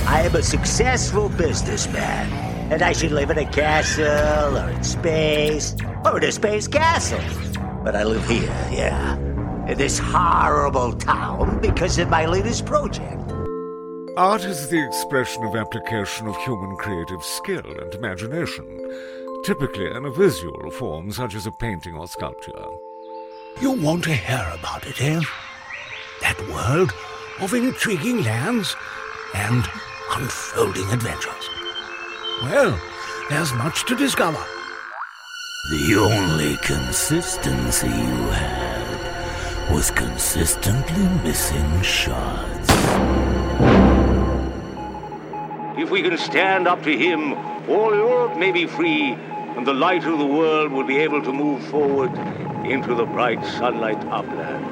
I am a successful businessman, and I should live in a castle, or in space, or in a space castle. But I live here, yeah, in this horrible town because of my latest project. Art is the expression of application of human creative skill and imagination, typically in a visual form such as a painting or sculpture. You want to hear about it, eh? That world of intriguing lands and unfolding adventures. Well, there's much to discover. The only consistency you had was consistently missing shots. If we can stand up to him, all Europe may be free, and the light of the world will be able to move forward into the bright sunlight upland.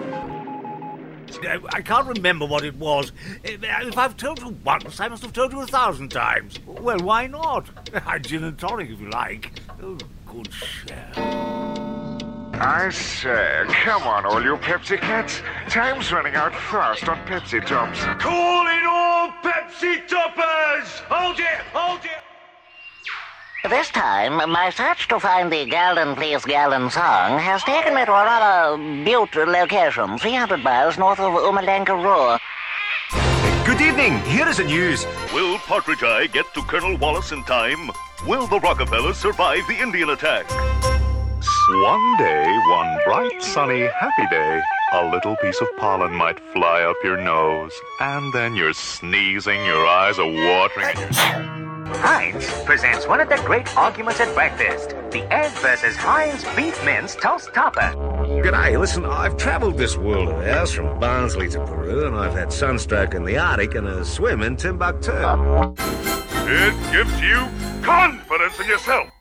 I can't remember what it was. If I've told you once, I must have told you 1,000 times. Well, why not? Gin and tonic, if you like. Oh, good chef. I say, come on, all you Pepsi cats. Time's running out fast on Pepsi tops. Calling all Pepsi toppers! Hold it! Hold it! This time, my search to find the Gallon Please Gallon song has taken me to a rather beautiful location, 300 miles north of Umalanka Roar. Good evening. Here is the news. Will Partridge Eye get to Colonel Wallace in time? Will the Rockefellers survive the Indian attack? One day, one bright, sunny, happy day, a little piece of pollen might fly up your nose, and then you're sneezing, your eyes are watering. Heinz presents one of the great arguments at breakfast. The egg versus Heinz Beef Mince Toast Topper. G'day, listen, I've travelled this world of ours from Barnsley to Peru, and I've had sunstroke in the Arctic and a swim in Timbuktu. It gives you confidence in yourself.